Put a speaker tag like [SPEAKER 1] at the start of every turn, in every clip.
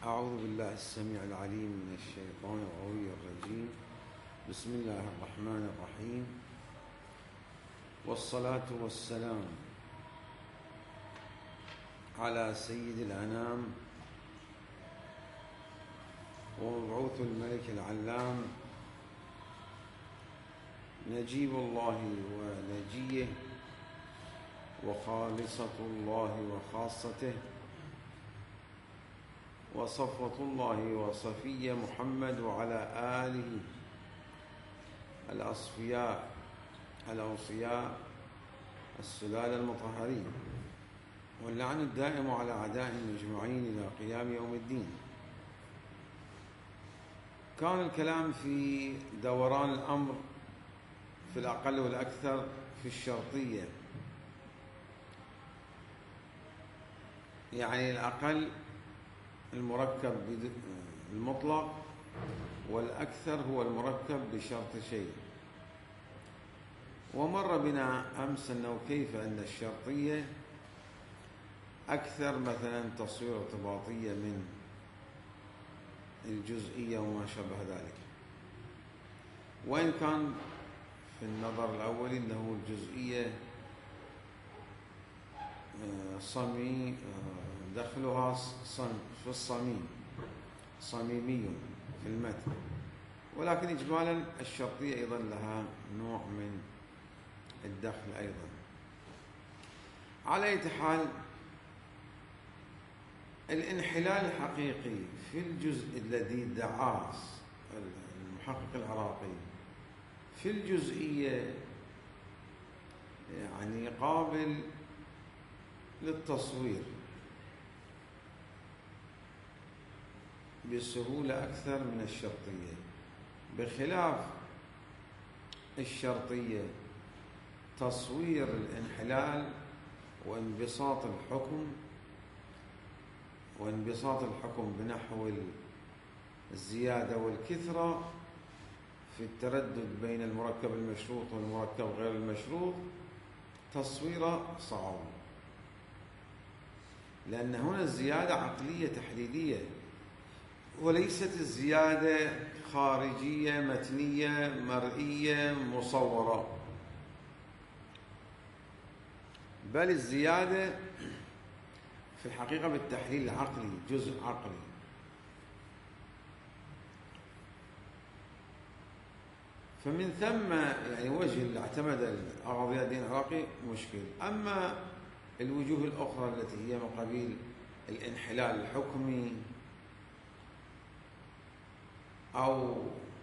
[SPEAKER 1] أعوذ بالله السميع العليم من الشيطان الغوي الرجيم. بسم الله الرحمن الرحيم، والصلاة والسلام على سيد الأنام ومبعوث الملك العلام نجيب الله ونجيه وخالصة الله وخاصته وصفوة الله وصفية محمد وعلى آله الأصفياء الأوصياء السلالة المطهرين، واللعن الدائم على أعدائهم أجمعين إلى قيام يوم الدين. كان الكلام في دوران الأمر في الأقل والأكثر في الشرطية، يعني الأقل المركب المطلق والأكثر هو المركب بشرط شيء. ومر بنا أمس أنه كيف أن الشرطية أكثر مثلا تصوير ارتباطية من الجزئية وما شابه ذلك، وإن كان في النظر الأولي أنه الجزئية دخلها في الصميم صميمي في المتن، ولكن إجمالا الشرطية أيضا لها نوع من الدخل أيضا. على أي حال، الانحلال الحقيقي في الجزء الذي ادعاه المحقق العراقي في الجزئية يعني قابل للتصوير بسهولة أكثر من الشرطية، بخلاف الشرطية تصوير الانحلال وانبساط الحكم بنحو الزيادة والكثرة في التردد بين المركب المشروط والمركب غير المشروط تصويره صعب، لأن هنا الزيادة عقلية تحليلية وليست الزيادة خارجية متنية مرئية مصورة، بل الزيادة في الحقيقة بالتحليل العقلي جزء عقلي. فمن ثم يعني وجه اللي اعتمد أغاضي الدين العراقي مشكل. أما الوجوه الأخرى التي هي من قبيل الانحلال الحكمي أو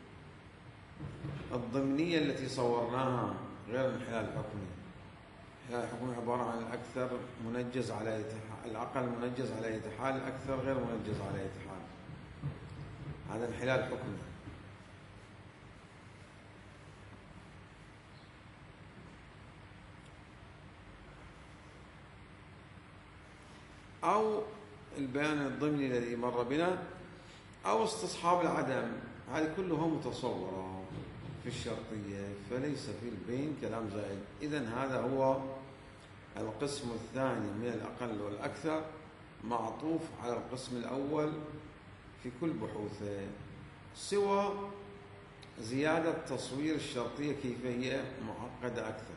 [SPEAKER 1] الضمنية التي صورناها غير الانحلال الحكمي. الانحلال الحكمي عبارة عن الأكثر منجز على الأقل منجز على حال، الأكثر غير منجز على حال، هذا انحلال حكمي. أو البيان الضمني الذي مر بنا، أو استصحاب العدم، هذه كلها متصورة في الشرطية، فليس في البين كلام زائد. إذن هذا هو القسم الثاني من الأقل والأكثر، معطوف على القسم الأول في كل بحوثه، سوى زيادة تصوير الشرطية كيف هي معقدة أكثر.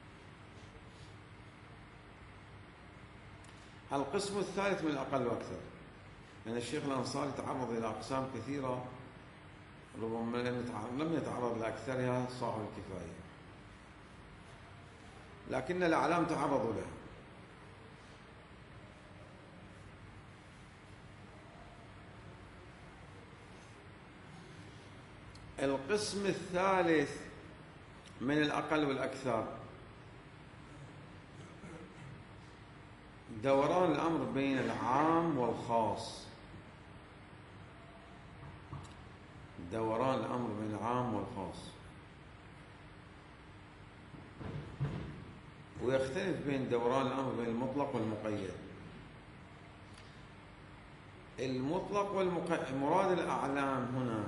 [SPEAKER 1] القسم الثالث من الأقل والأكثر، لأن الشيخ الأنصاري تعرض إلى أقسام كثيرة ربما لم يتعرض لأكثرها صاحب الكفاية، لكن الأعلام تعرضوا لها. القسم الثالث من الأقل والأكثر دوران الأمر بين العام والخاص، دوران الأمر بين العام والخاص، ويختلف بين دوران الأمر بين المطلق والمقيد. المطلق والمقيد مراد الأعلام هنا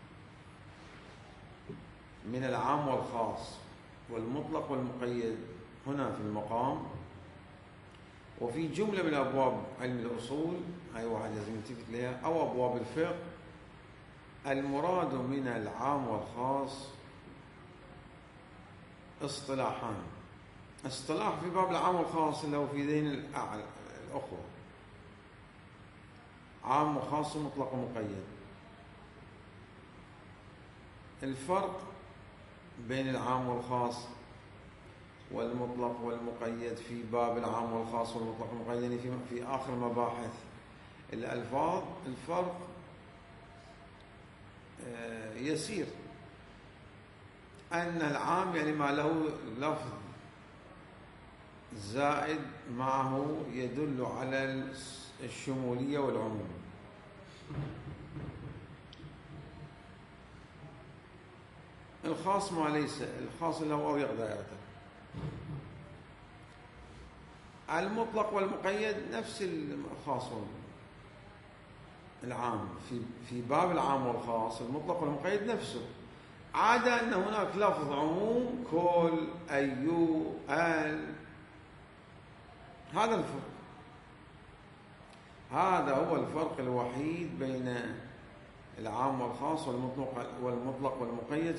[SPEAKER 1] من العام والخاص، والمطلق والمقيد هنا في المقام وفي جملة من أبواب علم الأصول هاي واحد لازم يلتفت لها أو أبواب الفقه المراد من العام والخاص اصطلاحان. اصطلاح في باب العام والخاص اللي هو في ذهن الأخوة عام وخاص ومطلق ومقيد. الفرق بين العام والخاص والمطلق والمقيد في باب العام والخاص والمطلق والمقيد يعني في آخر مباحث الألفاظ الفرق يسير. أن العام يعني ما له لفظ زائد معه يدل على الشمولية والعموم. الخاص ما ليس الخاص اللي هو أضيق دائرته. المطلق والمقيد نفس الخاص العام في باب العام والخاص المطلق والمقيد نفسه، عدا أن هناك لفظ عموم كل أيو آل. هذا الفرق، هذا هو الفرق الوحيد بين العام والخاص والمطلق والمقيد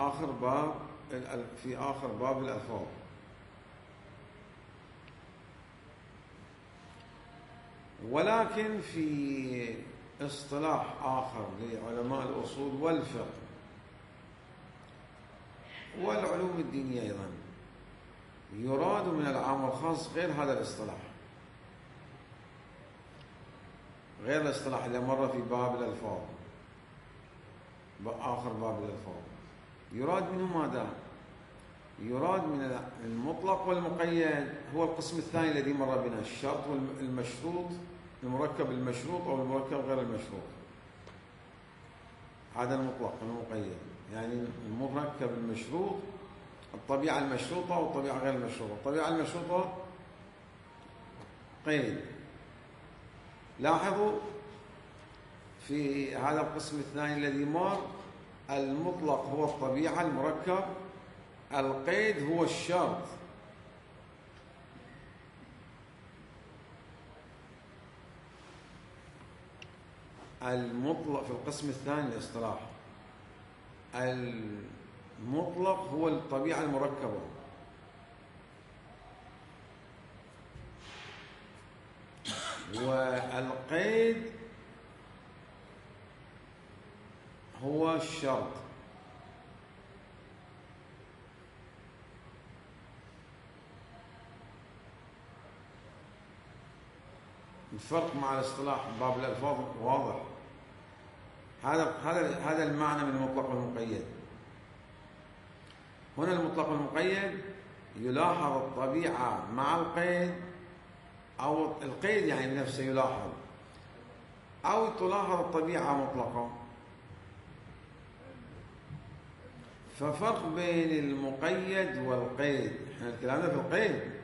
[SPEAKER 1] في آخر باب الألفاظ. ولكن في اصطلاح آخر لعلماء الأصول والفقه والعلوم الدينية أيضا يراد من العام والخاص غير هذا الاصطلاح، غير الاصطلاح اللي مر في باب الألفاظ آخر باب الألفاظ. يراد منه ماذا؟ يراد من المطلق والمقيد هو القسم الثاني الذي مر بنا، الشرط والمشروط، المركب المشروط أو المركب غير المشروط. هذا المطلق والمقيد يعني المركب المشروط، الطبيعة المشروطة والطبيعة غير المشروطة. الطبيعة المشروطة قيد. لاحظوا في هذا القسم الثاني الذي مر المطلق هو الطبيعة المركب، القيد هو الشرط. المطلق في القسم الثاني الاصطلاح المطلق هو الطبيعة المركبة، والقيد هو الشرط. الفرق مع الاصطلاح باب الألفاظ واضح. هذا المعنى من المطلق والمقيد. هنا المطلق والمقيد يلاحظ الطبيعة مع القيد، أو القيد يعني نفسه يلاحظ، أو تلاحظ الطبيعة مطلقة. ففرق بين المقيد والقيد، احنا كلامنا في القيد.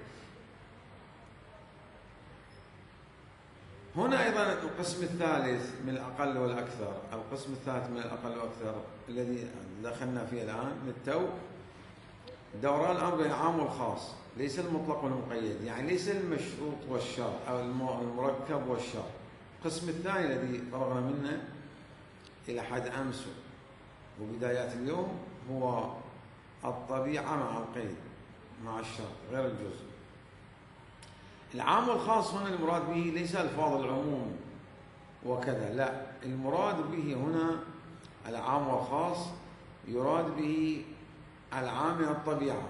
[SPEAKER 1] هنا أيضا القسم الثالث من الأقل والأكثر، القسم الثالث من الأقل والأكثر الذي دخلنا فيه الآن من التو دوران الأمر بين العام والخاص، ليس المطلق والمقيد، يعني ليس المشروط والشرط أو المركب والشرط. القسم الثاني الذي فرغنا منه إلى حد أمس وبدايات اليوم هو الطبيعة مع القيد مع الشرط غير الجزء. العام والخاص هنا المراد به ليس ألفاظ العموم وكذا، لا، المراد به هنا العام والخاص يراد به العام من الطبيعة.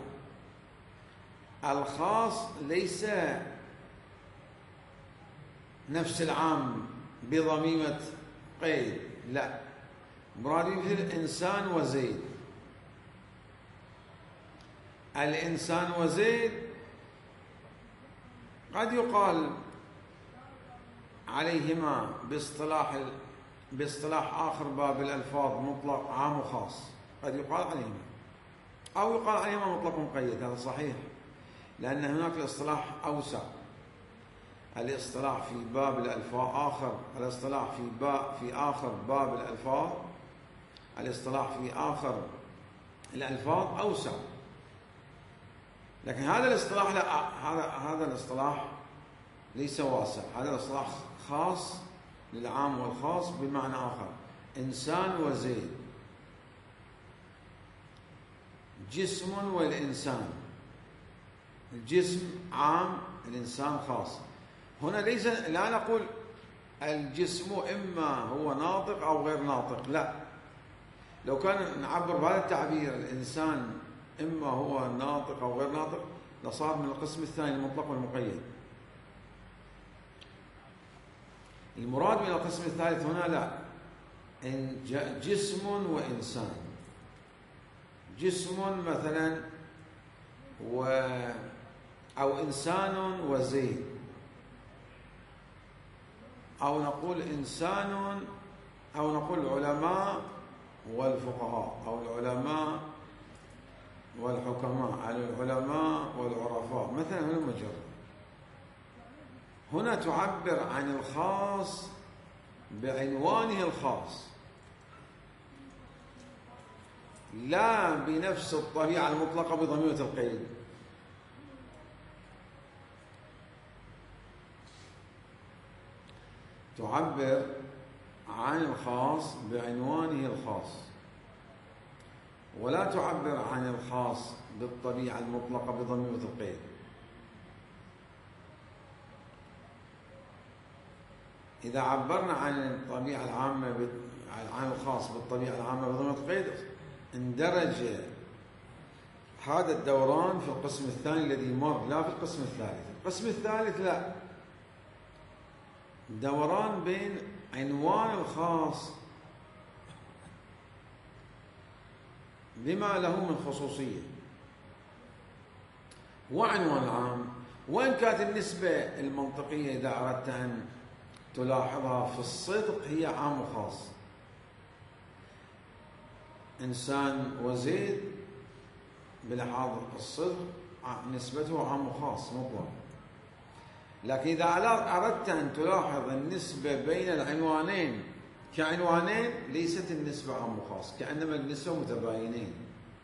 [SPEAKER 1] الخاص ليس نفس العام بضميمة قيد، لا، مراد به الإنسان وزيد. الإنسان وزيد قد يقال عليهما باصطلاح آخر باب الألفاظ مطلق عام وخاص، قد يقال عليهما، أو يقال عليهما مطلق مقيد. هذا صحيح، لأن هناك الاصطلاح أوسع. الاصطلاح في باب الألفاظ آخر، الاصطلاح في آخر باب الألفاظ، الاصطلاح في آخر الألفاظ أوسع. لكن هذا الاصطلاح لا، هذا الاصطلاح ليس واسع، هذا الاصطلاح خاص للعام والخاص بمعنى آخر. إنسان وزيد، جسم والإنسان، الجسم عام، الإنسان خاص. هنا ليس، لا نقول الجسم إما هو ناطق أو غير ناطق، لا، لو كان نعبر بهذا التعبير الإنسان إما هو ناطق أو غير ناطق لصار من القسم الثاني المطلق والمقيد. المراد من القسم الثالث هنا لا، إن جسم وإنسان، جسم مثلا أو إنسان وزيد، أو نقول إنسان، أو نقول العلماء والفقهاء، أو العلماء والحكماء، على العلماء والعرفاء مثلا. هنا مجرد، هنا تعبر عن الخاص بعنوانه الخاص، لا بنفس الطبيعة المطلقة بضميمة القيد. تعبر عن الخاص بعنوانه الخاص، ولا تعبر عن الخاص بالطبيعة المطلقة بضميمة القيد. إذا عبرنا عن الطبيعة العامة، عن الخاص بالطبيعة العامة بضميمة القيد، اندرج هذا الدوران في القسم الثاني الذي يمر، لا في القسم الثالث. القسم الثالث لا، دوران بين عنوان الخاص بما له من خصوصية وعنوان العام، وإن كانت النسبة المنطقية إذا أردت أن تلاحظها في الصدق هي عام وخاص. إنسان وزيد بلحاظ الصدق نسبته عام وخاص مطلق، لكن إذا أردت أن تلاحظ النسبة بين العنوانين كعنوانين ليست النسبة عام وخاص، كأنما النسبة متباينين،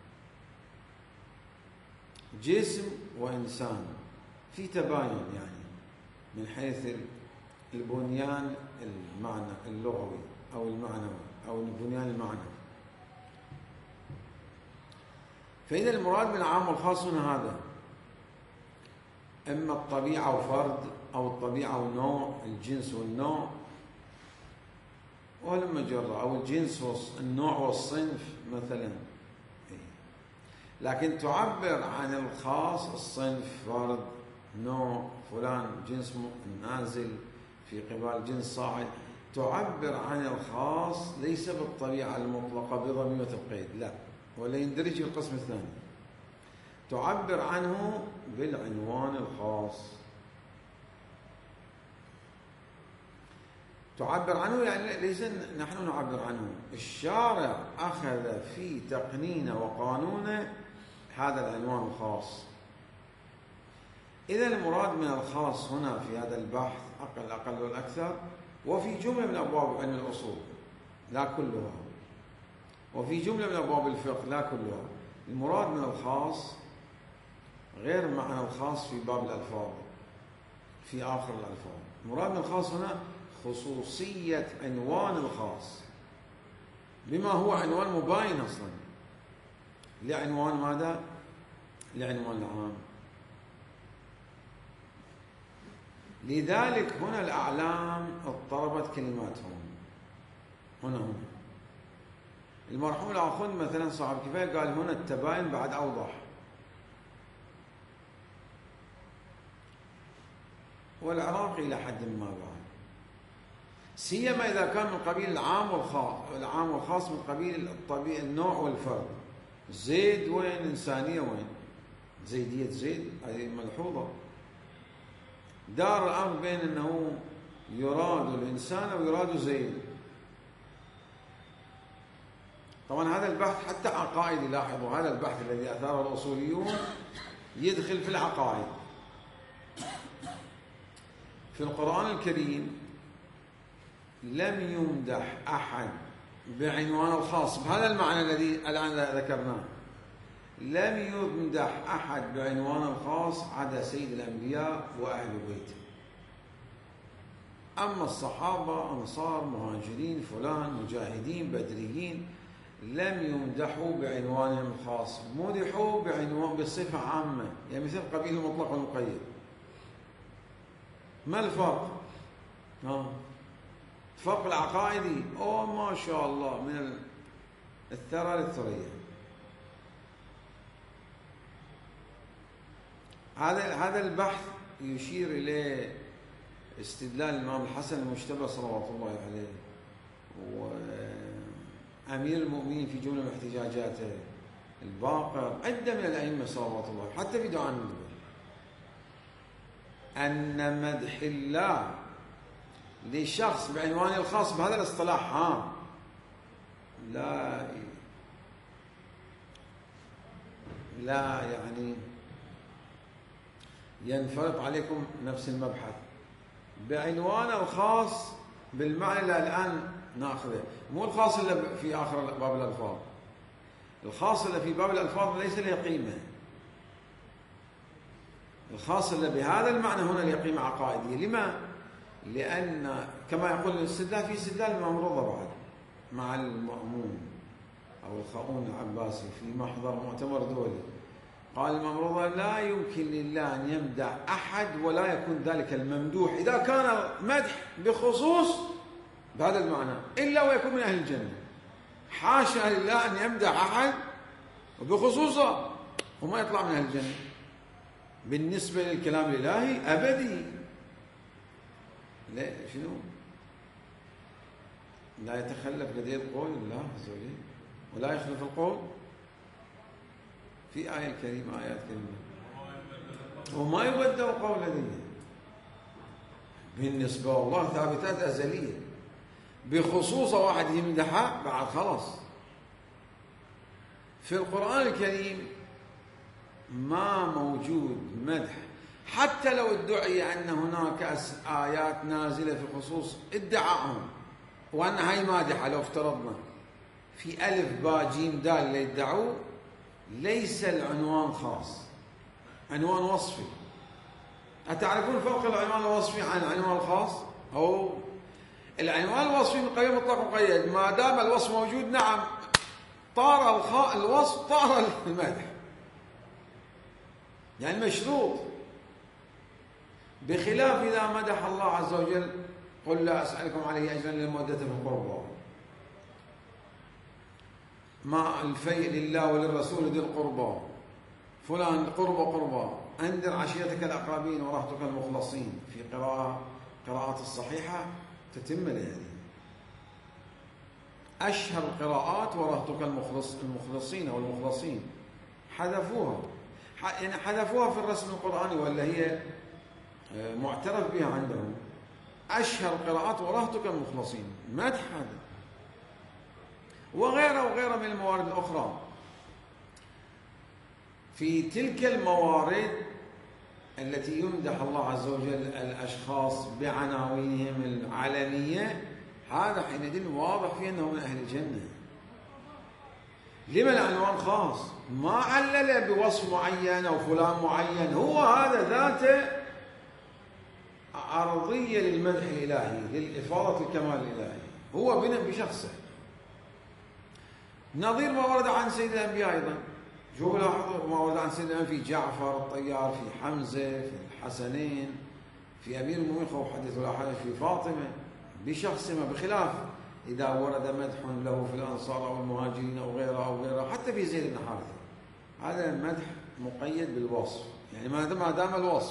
[SPEAKER 1] جسم وإنسان في تباين يعني من حيث البنيان المعنى اللغوي أو المعنوي أو البنيان المعنوي. فإذا المراد من العام والخاص هنا هذا، إما الطبيعة وفرد، أو الطبيعة والنوع، الجنس والنوع ولما جرى، أو الجنس والنوع والصنف مثلا. لكن تعبر عن الخاص الصنف، فرد، نوع، فلان جنس نازل في قبال جنس صاعد، تعبر عن الخاص ليس بالطبيعة المطلقة بضميمة القيد، لا، ولا يندرج في القسم الثاني، تعبر عنه بالعنوان الخاص. تعبر عنه يعني ليس نحن نعبر عنه، الشارع أخذ في تقنينه وقانونه هذا العنوان الخاص. إذا المراد من الخاص هنا في هذا البحث أقل والأكثر، وفي جملة من أبواب علم الأصول لا كلها، وفي جملة من أبواب الفقه لا كلها، المراد من الخاص غير معنى الخاص في باب الألفاظ في آخر الألفاظ. المراد من الخاص هنا خصوصية عنوان الخاص بما هو عنوان مباين أصلا لعنوان ماذا؟ لعنوان العام. لذلك هنا الأعلام اضطربت كلماتهم. هنا المرحوم الآخوند مثلا صاحب كفاية قال هنا التباين بعد أوضح، والعراقي إلى حد ما بعد، سيما إذا كان من قبيل العام والخاص، العام والخاص من قبيل الطبيعي النوع والفرد. زيد وين؟ إنسانية وين؟ زيدية زيد هذه ملحوظة. دار الأمر بين أنه يراد الإنسان ويراد زيد. طبعا هذا البحث حتى عقائدي، لاحظوا هذا البحث الذي أثاره الأصوليون يدخل في العقائد. في القرآن الكريم لم يمدح أحد بعنوان الخاص بهذا المعنى الذي الآن ذكرناه، لم يمدح أحد بعنوان الخاص عدا سيد الأنبياء وأهل بيته. أما الصحابة أنصار مهاجرين فلان مجاهدين بدريين لم يمدحوا بعنوانهم الخاص، مدحوا بعنوان بصفة عامة، يعني مثل قبيل المطلق والمقيد. ما الفرق؟ الفرق العقائدي ما شاء الله من الثرى للثريا. هذا البحث يشير إليه استدلال الإمام الحسن المجتبى صلوات الله عليه وأمير المؤمنين في جملة من احتجاجاته، الباقر، عدة من الأئمة صلوات الله حتى في دعاء النبوة، أن مدح الله لشخص بعنوان الخاص بهذا الاصطلاح لا يعني ينفرط عليكم نفس المبحث بعنوان الخاص بالمعنى اللي الآن ناخذه، مو الخاص اللي في آخر باب الألفاظ. الخاص اللي في باب الألفاظ ليس له قيمة، الخاص اللي بهذا المعنى هنا له قيمة عقائدية. لما؟ لأن كما يقول الاستدلال في استدلال الإمام رضا بعد مع المأمون أو الخاؤون العباسي في محضر مؤتمر دولي، قال الإمام رضا لا يمكن لله أن يمدح أحد ولا يكون ذلك الممدوح إذا كان مدح بخصوص بهذا المعنى إلا ويكون من أهل الجنة. حاشا لله أن يمدح أحد وبخصوصه وما يطلع من أهل الجنة. بالنسبة للكلام الإلهي أبدي، لا شنو؟ لا يتخلف لديه القول الله عز وجل ولا يخلف القول. في آية كريمة آيات كريمة وما يبدل القول لديه. بالنسبة الله ثابتات أزلية، بخصوص واحد يمدحه بعد خلاص. في القرآن الكريم ما موجود مدح، حتى لو ادعي أن هناك آيات نازلة في خصوص ادعاءهم وأن هاي مادحة، لو افترضنا في ألف باء جيم دال اللي يدعوه، ليس العنوان خاص، عنوان وصفي. أتعرفون فرق العنوان الوصفي عن العنوان الخاص؟ أو العنوان الوصفي من قبيل مطلق مقيد، ما دام الوصف موجود نعم طار الوصف طار المدح، يعني مشروط. بخلاف إذا مدح الله عز وجل قل لا أسألكم عليه أجرا للمودة في القربى، ما الفيء لله وللرسول ذي القربى، فلان قربى أنذر عشيرتك الأقربين ورهطك المخلصين. في قراءات الصحيحة تتم لهذه أشهر القراءات ورهطك المخلصين أو المخلصين، حذفوها، يعني حذفوها في الرسم القرآني ولا هي معترف بها عندهم. أشهر القراءات ورهطك المخلصين مدح هذا، وغيره من الموارد الأخرى. في تلك الموارد التي يمدح الله عز وجل الأشخاص بعناوينهم العلنية، هذا حينئذ واضح فيه أنه من أهل الجنة. لما العنوان خاص؟ ما علل بوصف معين أو فلان معين، هو هذا ذاته عرضية للمدح الإلهي، للإفاضة الكمال الإلهي، هو بشخصه. نظير ما ورد عن سيد الأنبياء أيضا، شوفوا لاحظوا ما ورد عن سيد الأنبياء في جعفر الطيار، في حمزة، في الحسنين، في أمير المؤمنين خوف حديث ولا حديث، في فاطمة بشخصهما، بخلاف إذا ورد مدح له في الأنصار أو المهاجرين أو غيره حتى في زيد بن حارثة. هذا المدح مقيد بالوصف، يعني ما دام الوصف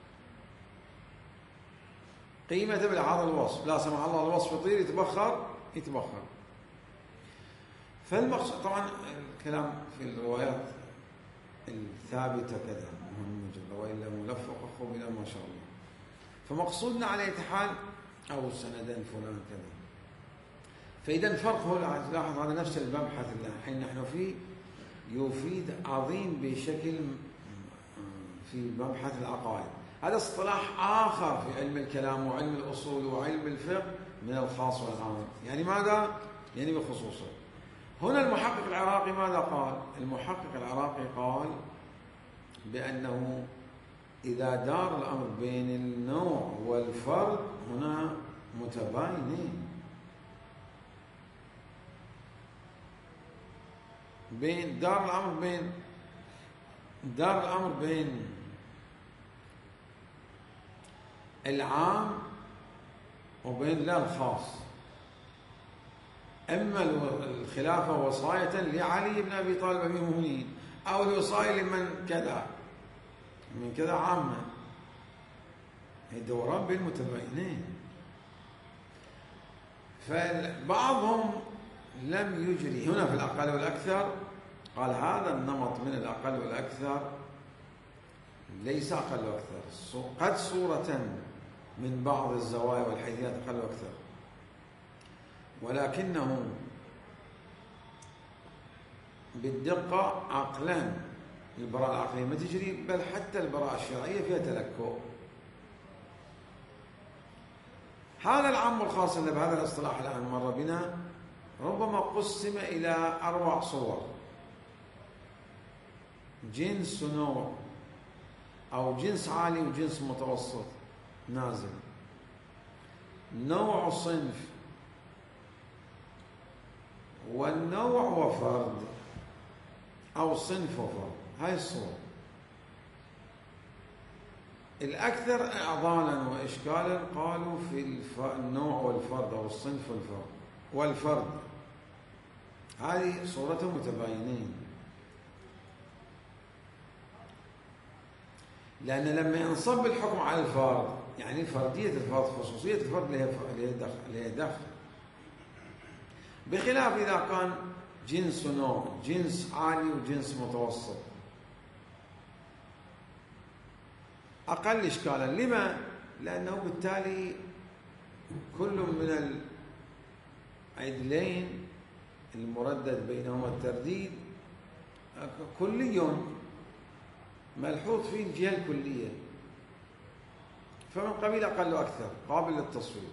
[SPEAKER 1] قيمة بالعرض الوصف، لا سمح الله الوصف يطير يتبخر. فالمقصود طبعا الكلام في الروايات الثابتة كذا مهم جدا، وإلا ملفق أخو بنا ما شاء الله. فمقصودنا على أي حال أو سندين فلان كذا. فإذا الفرق هو لاحظ هذا نفس المبحث اللي الحين نحن فيه يفيد عظيم بشكل في مبحث العقائد. هذا اصطلاح آخر في علم الكلام وعلم الأصول وعلم الفقه من الخاص والعام. يعني ماذا؟ يعني بخصوصه. هنا المحقق العراقي ماذا قال؟ المحقق العراقي قال بأنه إذا دار الأمر بين النوع والفرد هنا متباينين بين دار الأمر بين العام وبين لا الخاص. إما الخلافة وصاية لعلي بن أبي طالب أمير المؤمنين، أو الوصاية لمن كذا من كذا عامة. هي دوران بين المتباينين. فبعضهم لم يجري هنا في الأقل والأكثر، قال هذا النمط من الأقل والأكثر ليس أقل وأكثر، قد صورة من بعض الزوايا والحيثيات أقل وأكثر، ولكنه بالدقة عقلا البراءة العقلية ما تجري، بل حتى البراءة الشرعية فيها تلكؤ. هذا العام والخاص اللي بهذا الاصطلاح الآن مر بنا ربما قسم إلى 4 صور: جنس ونوع، أو جنس عالي وجنس متوسط نازل، نوع صنف، والنوع وفرد، أو صنف وفرد. هاي الصور. الأكثر إعضالا وإشكالا قالوا في النوع والفرد، أو الصنف والفرد. هذه صورتهم متباينين، لأن لما ينصب الحكم على الفرد يعني فردية الفرد، خصوصية الفرد لها دخل، بخلاف إذا كان جنس ونوع، جنس عالي وجنس متوسط، أقل إشكالا. لما؟ لأنه بالتالي كل من العدلين المردد بينهما الترديد كلي ملحوظ فيه الجهة الكلية، فمن قبيل أقل وأكثر قابل للتصوير.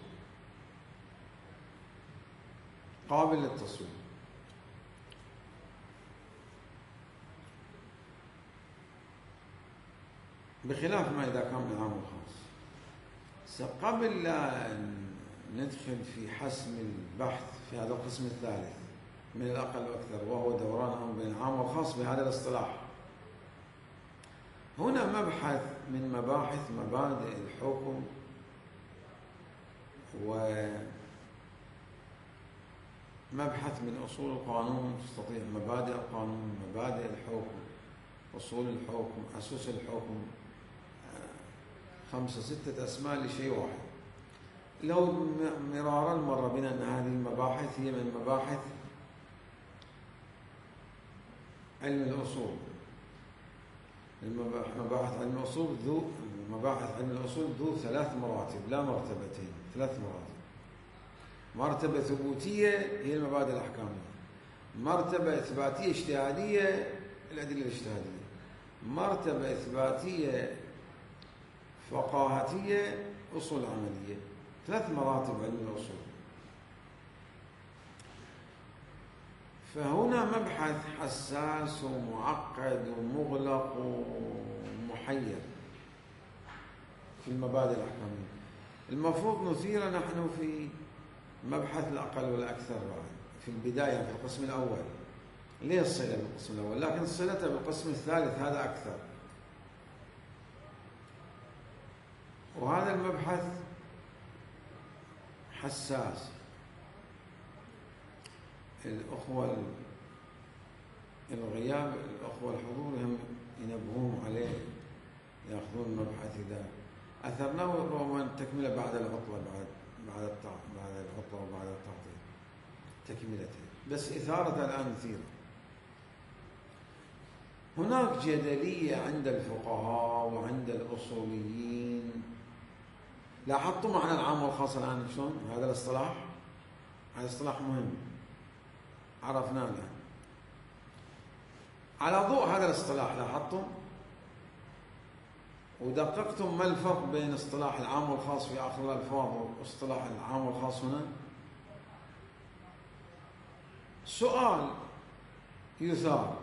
[SPEAKER 1] بخلاف ما إذا كان من عام وخاص. قبل لا ندخل في حسم البحث في هذا القسم الثالث من الأقل وأكثر، وهو دوران بين العام والخاص بهذا الاصطلاح، هنا مبحث من مباحث مبادئ الحكم ومبحث من أصول القانون. تستطيع مبادئ القانون، مبادئ الحكم، أصول الحكم، أسس الحكم، 5 6 أسماء لشيء واحد. لو مرارا مر بنا أن هذه المباحث هي من مباحث علم الأصول. مباحث علم الأصول ذو 3 مراتب لا مرتبتين، 3 مراتب. مرتبة ثبوتية هي المبادئ الأحكامية، مرتبة إثباتية اجتهادية الأدلة الاجتهادية، مرتبة إثباتية فقاهتية أصول عملية. 3 مراتب علم الأصول. فهنا مبحث حساس ومعقد ومغلق ومحير في المبادئ الأحكامية. المفروض نثير نحن في مبحث الأقل والأكثر بعد في البداية في القسم الأول. ليه الصلة بالقسم الأول؟ لكن صلته بالقسم الثالث هذا أكثر. وهذا المبحث حساس. الأخوة الغياب، الأخوة الحضور هم ينبهون عليه، يأخذون المبحث إذا أثرناه، ربما تكملة بعد العطلة، بعد العطلة وبعد التعطيل تكملته، بس إثارة الآن مثيرة. هناك جدلية عند الفقهاء وعند الأصوليين. لاحظتم معنى العام والخاص الآن شلون؟ هذا الاصطلاح، هذا اصطلاح مهم عرفناه الآن. على ضوء هذا الاصطلاح لاحظتم ودققتم ما الفرق بين اصطلاح العام والخاص في آخر الألفاظ واصطلاح العام والخاص هنا؟ سؤال يثار،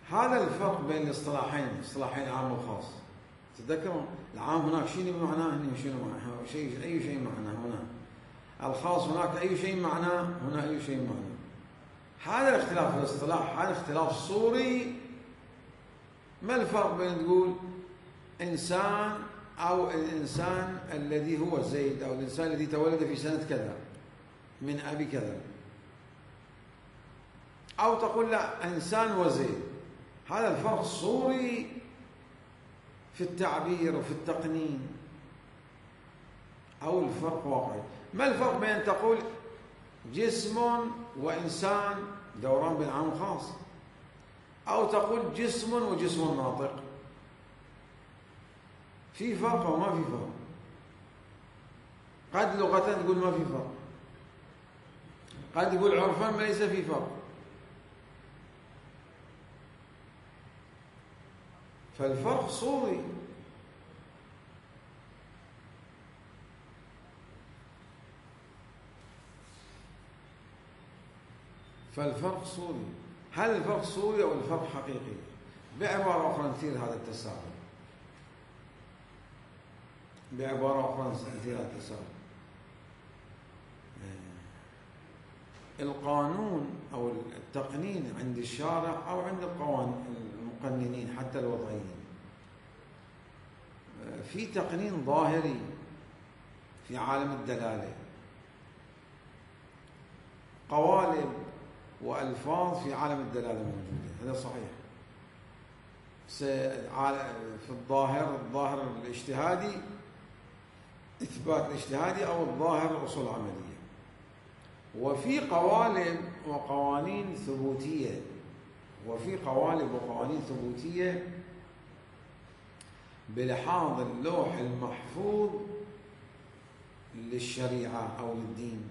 [SPEAKER 1] هذا الفرق بين الاصطلاحين العام والخاص. تذكروا العام هناك شنو معناه، هنا شنو معناه، شيء أي شيء معناه هنا. الخاص هناك أي شيء معناه، هنا أي شيء معناه. هذا الاختلاف في الاصطلاح، هذا اختلاف صوري. ما الفرق بين تقول إنسان أو الإنسان الذي هو زيد، أو الإنسان الذي تولد في سنة كذا من أبي كذا، أو تقول لا إنسان وزيد. هذا الفرق صوري في التعبير وفي التقنين، أو الفرق واقعي. ما الفرق بين تقول جسم وإنسان، دوران بين عام وخاص، أو تقول جسم وجسم ناطق؟ في فرق أو ما في فرق؟ قد لغة تقول ما في فرق، قد يقول عرفا ما ليس في فرق. فالفرق صوري. فالفرق صوري. هل الفرق صوري أو الفرق حقيقي؟ بعبارة أخرى نثير هذا التساؤل، بعبارة أخرى نثير هذا التساؤل. القانون أو التقنين عند الشارع أو عند المقننين حتى الوضعيين، في تقنين ظاهري في عالم الدلالة، قوالب وألفاظ في عالم الدلالة موجودة، هذا صحيح. في الظاهر الاجتهادي، إثبات الاجتهادي، أو الظاهر الأصول العملية. وفي قوالب وقوانين ثبوتية، بلحاظ اللوح المحفوظ للشريعة أو للدين.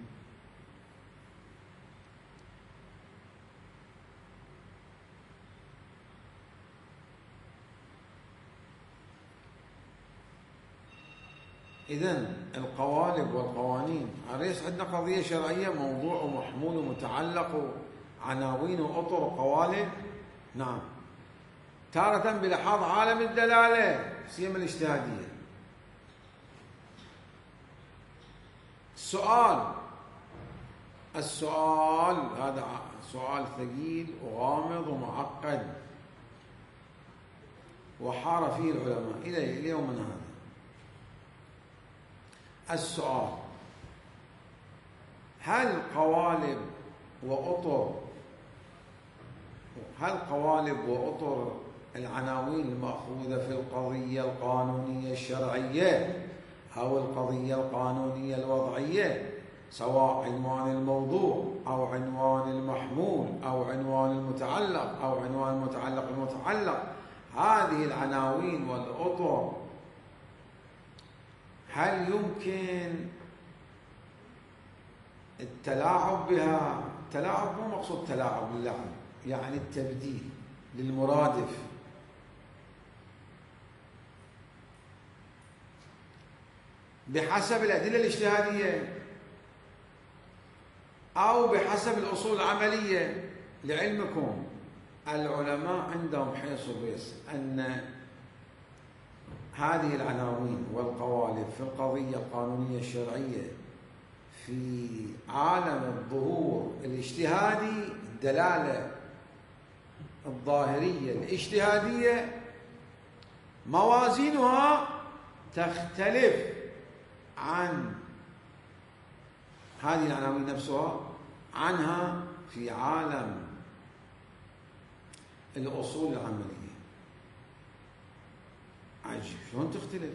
[SPEAKER 1] إذن القوالب والقوانين، ليس عندنا قضية شرعية، موضوع ومحمول ومتعلق عناوين وأطر وقوالب. نعم، تارة بلحاظ عالم الدلالة سيما الاجتهادية. السؤال هذا سؤال ثقيل وغامض ومعقد، وحار فيه العلماء إلى يومنا هذا. السؤال: هل قوالب وأطر العناوين المأخوذة في القضية القانونية الشرعية أو القضية القانونية الوضعية، سواء عنوان الموضوع أو عنوان المحمول أو عنوان المتعلق أو عنوان المتعلق، هذه العناوين والأطر هل يمكن التلاعب بها؟ التلاعب مو مقصود تلاعب باللعب، يعني التبديل للمرادف. بحسب الأدلة الاجتهادية أو بحسب الأصول العملية. لعلمكم العلماء عندهم حيث وبيص أن هذه العناوين والقوالب في القضية القانونية الشرعية في عالم الظهور الاجتهادي، الدلالة الظاهرية الاجتهادية، موازينها تختلف عن هذه العناوين نفسها عنها في عالم الأصول العملية. عجيب شلون تختلف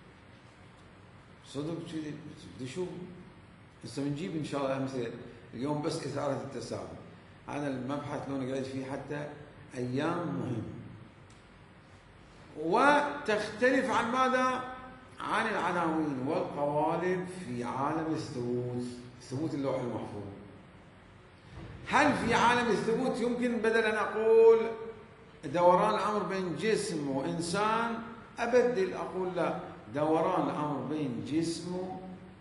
[SPEAKER 1] صدق كذي. بدي شوف هسه بنجيب ان شاء الله امثله اليوم بس اثاره التساؤل. هذا المبحث لو نقعد فيه حتى ايام مهم. وتختلف عن ماذا؟ عن العناوين والقوالب في عالم ثبوت اللوح المحفوظ. هل في عالم الثبوت يمكن بدل ان اقول دوران الامر بين جسم وانسان أبدل أقول لا، دوران الأمر بين جسم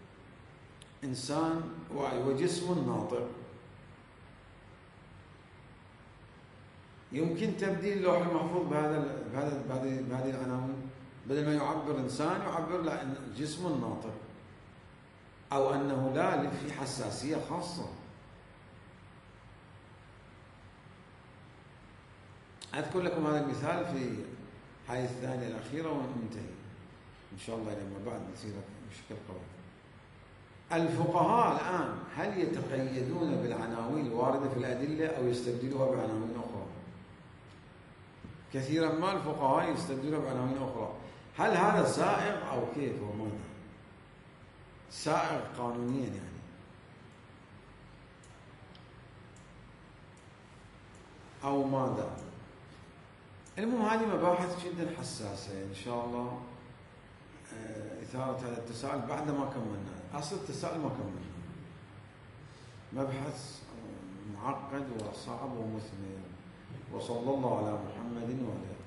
[SPEAKER 1] إنسان وجسم ناطق. يمكن تبديل اللوح المحفوظ بهذه العناوين، بدل ما يعبر إنسان يعبر لا جسم ناطق، أو أنه لا في حساسية خاصة. أذكر لكم هذا المثال في هاي الثانية الأخيرة وننتهي إن شاء الله لما بعد نصير بشكل قوي. الفقهاء الآن هل يتقيدون بالعناوين الواردة في الأدلة أو يستبدلوها بعناوين أخرى؟ كثيرا ما الفقهاء يستبدلونها بعناوين أخرى. هل هذا سائغ أو كيف وماذا؟ سائغ قانونيا يعني. أو ماذا؟ المهم هذه مباحث جدا حساسة إن شاء الله. إثارة هذا التساؤل بعد ما كملنا أصل التساؤل، ما كملنا. مبحث معقد وصعب ومثمر. وصلى الله على محمد وعلى